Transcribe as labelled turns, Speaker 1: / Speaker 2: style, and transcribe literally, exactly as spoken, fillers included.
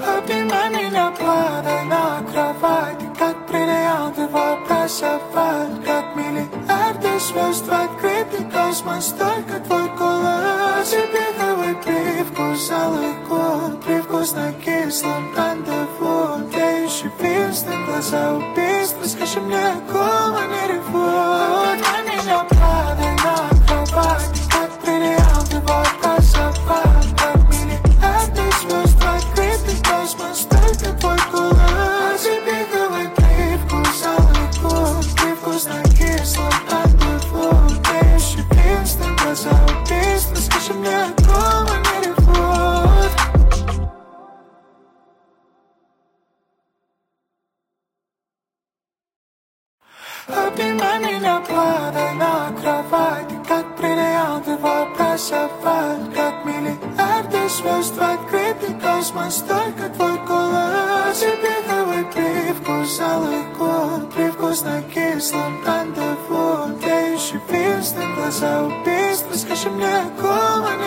Speaker 1: Обнимай меня, падай на кровать. Как бриллианты выбрасывать, как миллиарды звезд в открытый космос. Только твой голос и беговый привкус, алый год, привкус на кислом рандеву. Тлеющий пистоль, глаза убийства. Скажи мне, кола не ревут. Обнимай меня, падай на кровать. Как бриллианты выбрасывать, как миллиарды звезд в открытый космос. Только твой голос и беговый привкус, алый год, привкус на кислом рандеву. Тлеющий пистоль, глаза убийства. Скажи мне, кола не ревут. Обнимай меня, падай на кровать. Как бриллианты выбрасывать, как миллиарды звезд в открытый космос. Только твой голос и беговый привкус, алый год, привкус на кислом рандеву. Тлеющий пистоль, глаза убийства. Скажи мне, кола не